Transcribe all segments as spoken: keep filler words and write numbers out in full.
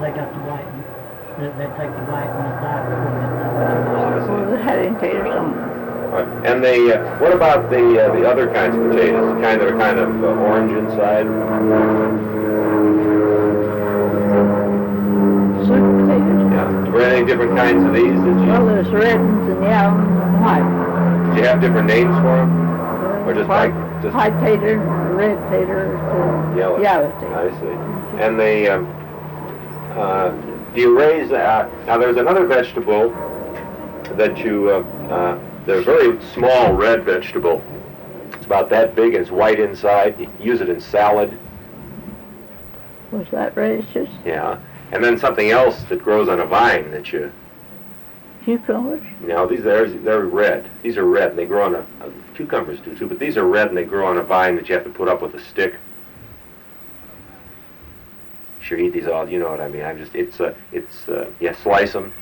they got the white one. They, they take the white one and dye it before Well, the heading taters on. Right. And they, uh, what about the uh, the other kinds of potatoes, the kind that are kind of uh, orange inside? Sweet potatoes. Yeah. Were there any different kinds of these? That you, Well, there's red ones and yellow ones and white. did you have different names for them? Or just white, like just white tater, red tater, to yellow? yellow tater. I see. And they, um, uh, do you raise, uh, now there's another vegetable that you, uh, uh, they're a very small red vegetable. It's about that big and it's white inside. You use it in salad. Was that radishes? Yeah. And then something else that grows on a vine that you, Cucumbers? you know, these are, they're red. These are red and they grow on a, uh, cucumbers do too, but these are red and they grow on a vine that you have to put up with a stick. Sure, eat these all, you know what I mean. I'm just, it's, uh, it's, uh, yeah, slice them.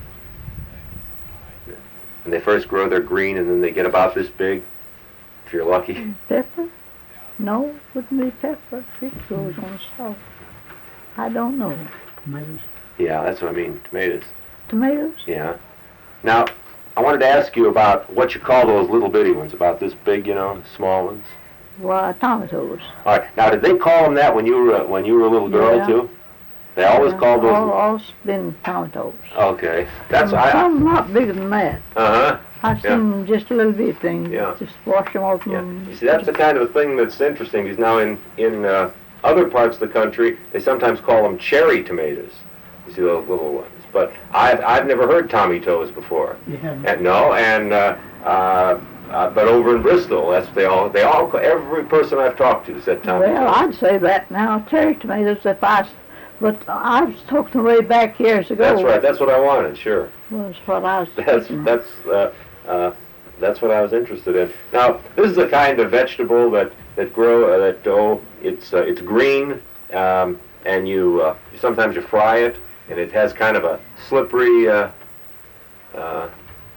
When they first grow, they're green and then they get about this big, if you're lucky. Pepper? No, it wouldn't be pepper. It grows on salt. I don't know. Tomatoes. Yeah, that's what I mean, tomatoes. Tomatoes? Yeah. Now, I wanted to ask you about what you call those little bitty ones, about this big, you know, small ones. Well, tomatoes. All right. Now, did they call them that when you were uh, when you were a little girl Yeah. too? They always Yeah, called those. All, all been tomatoes. Okay. That's Some I. some not bigger than that. Uh huh. I've Yeah. seen just a little bit thing. Yeah. Just wash them off. Yeah. and You see, that's the kind of thing that's interesting. Because now in in uh, other parts of the country, they sometimes call them cherry tomatoes. You see those little ones. But I've I've never heard Tommy toes before. You haven't. And, no, and uh, uh, uh, but over in Bristol, that's they all they all every person I've talked to said Tommy Well, toes. I'd say that now. Cherry tomatoes, if I, s- but I was talking way back years ago. That's right. That's what I wanted. Sure. Was what I was That's thinking. that's uh, uh, that's what I was interested in. Now, this is a kind of vegetable that that grow uh, that oh, it's uh, it's green, um, and you uh, sometimes you fry it, and it has kind of a slippery. Uh, uh,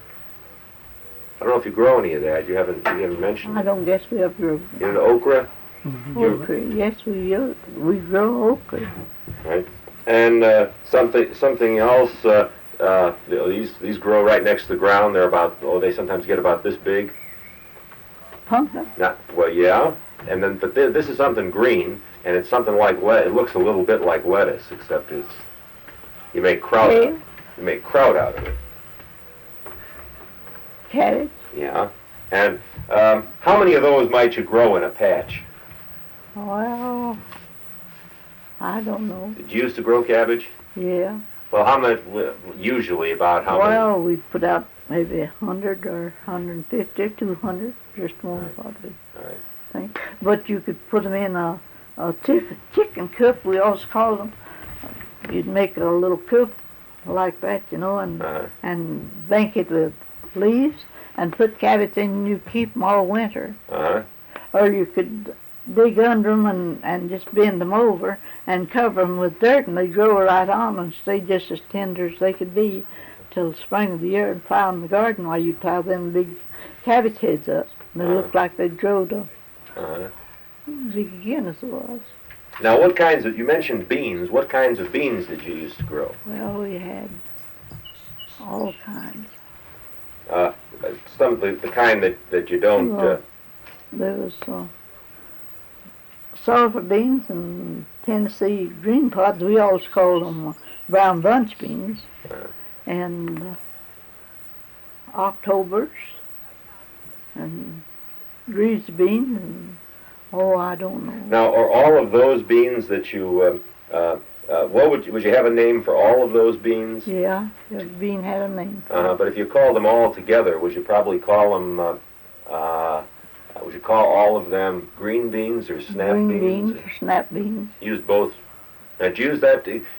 I don't know if you grow any of that. You haven't you haven't mentioned. I it. don't guess we ever grew You know, okra, Mhm. You- okra. Yes, we do. We grow okra. right? And uh, something something else. Uh, uh, you know, these these grow right next to the ground. They're about oh, they sometimes get about this big. Pumpkin. Not well, yeah, and then but th- this is something green, and it's something like le- it looks a little bit like lettuce, except it's you make kraut. Kale. You make kraut out of it. Cabbage. Yeah, and um, how many of those might you grow in a patch? Well, I don't know. Did you used to grow cabbage? Yeah. Well, how much? Usually about how Well, we'd put out maybe a hundred or a hundred and fifty or two hundred, just one probably. All right. Thing. But you could put them in a, a tif- chicken coop. We always call them. You'd make a little coop like that, you know, and Uh-huh. and bank it with leaves and put cabbage in. And you keep them all winter. Uh-huh. Or you could dig under them and, and just bend them over and cover them with dirt, and they grow right on and stay just as tender as they could be till the spring of the year, and plow in the garden while you plow them big cabbage heads up. And they Uh-huh. looked like they'd grow to Uh-huh. big again as it was. Now, what kinds of you mentioned beans? What kinds of beans did you used to grow? Well, we had all kinds. Uh, some the, the kind that, that you don't. Uh, There was uh, sulfur beans and Tennessee green pods. We always called them uh, brown bunch beans. Uh. And uh, Octobers and greasy beans and oh, I don't know. Now, are all of those beans that you, um, uh, uh, what would you, would you have a name for all of those beans? Yeah, the bean had a name. Uh, but if you call them all together, would you probably call them, uh, uh, would you call all of them green beans or snap Green beans? beans or snap beans. Use both. Now, did you use that, did